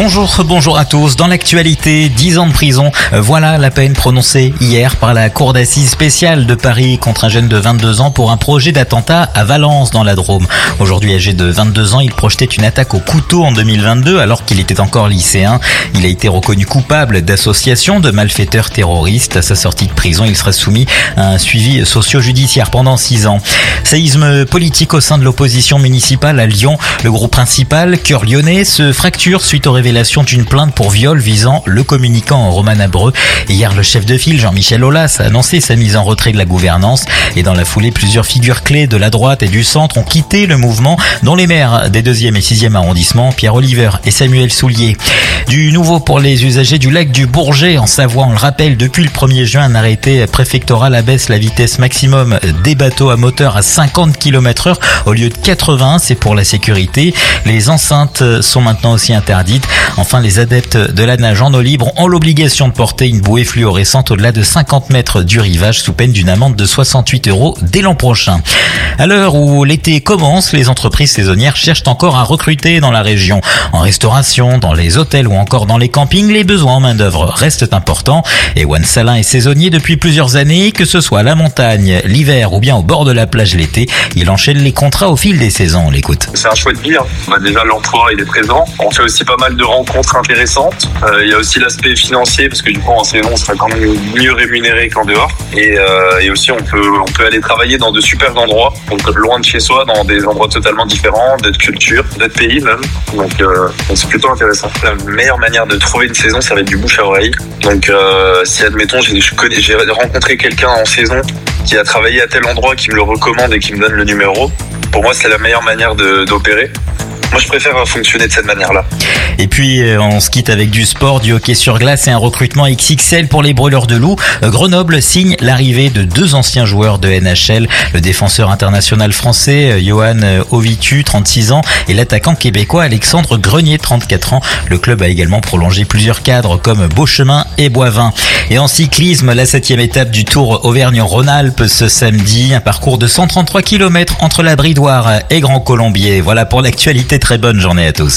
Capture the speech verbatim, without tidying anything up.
Bonjour, bonjour à tous. Dans l'actualité, dix ans de prison. Voilà la peine prononcée hier par la cour d'assises spéciale de Paris contre un jeune de vingt-deux ans pour un projet d'attentat à Valence dans la Drôme. Aujourd'hui âgé de vingt-deux ans, il projetait une attaque au couteau en deux mille vingt-deux alors qu'il était encore lycéen. Il a été reconnu coupable d'association de malfaiteurs terroristes. À sa sortie de prison, il sera soumis à un suivi socio-judiciaire pendant six ans. Séisme politique au sein de l'opposition municipale à Lyon. Le groupe principal, Cœur Lyonnais, se fracture suite aux révélations d'une plainte pour viol visant le communicant Roman Abreu. Hier, le chef de file, Jean-Michel Aulas, a annoncé sa mise en retrait de la gouvernance. Et dans la foulée, plusieurs figures clés de la droite et du centre ont quitté le mouvement, dont les maires des deuxième et sixième arrondissements, Pierre Oliver et Samuel Soulier. Du nouveau pour les usagers du lac du Bourget en Savoie. On le rappelle, depuis le premier juin, un arrêté préfectoral abaisse la vitesse maximum des bateaux à moteur à cinquante kilomètres heure au lieu de quatre-vingts. C'est pour la sécurité. Les enceintes sont maintenant aussi interdites. Enfin, les adeptes de la nage en eau libre ont l'obligation de porter une bouée fluorescente au-delà de cinquante mètres du rivage sous peine d'une amende de soixante-huit euros dès l'an prochain. À l'heure où l'été commence, les entreprises saisonnières cherchent encore à recruter dans la région. En restauration, dans les hôtels ou encore dans les campings, les besoins en main-d'œuvre restent importants. Et Juan Salin est saisonnier depuis plusieurs années, que ce soit à la montagne, l'hiver ou bien au bord de la plage l'été. Il enchaîne les contrats au fil des saisons. On l'écoute. C'est un choix de vie. Hein. Bah déjà, l'emploi, il est présent. On fait aussi pas mal de rencontres intéressantes. Euh, il y a aussi l'aspect financier, parce que du coup, en saison, on sera quand même mieux rémunéré qu'en dehors. Et, euh, et aussi, on peut, on peut aller travailler dans de super endroits, donc loin de chez soi, dans des endroits totalement différents, d'autres cultures, d'autres pays même. Donc, euh, donc c'est plutôt intéressant. La meilleure manière de trouver une saison, ça va être du bouche à oreille. Donc, euh, si admettons, j'ai, je connais, j'ai rencontré quelqu'un en saison qui a travaillé à tel endroit, qui me le recommande et qui me donne le numéro, pour moi, c'est la meilleure manière de, d'opérer. Moi, je préfère fonctionner de cette manière-là. Et puis, on se quitte avec du sport, du hockey sur glace et un recrutement X X L pour les brûleurs de loups. Grenoble signe l'arrivée de deux anciens joueurs de N H L, le défenseur international français Johan Ovitu, trente-six ans, et l'attaquant québécois Alexandre Grenier, trente-quatre ans. Le club a également prolongé plusieurs cadres comme Beauchemin et Boivin. Et en cyclisme, la septième étape du Tour Auvergne-Rhône-Alpes ce samedi, un parcours de cent trente-trois kilomètres entre la Bridoire et Grand Colombier. Voilà pour l'actualité. Très bonne journée à tous.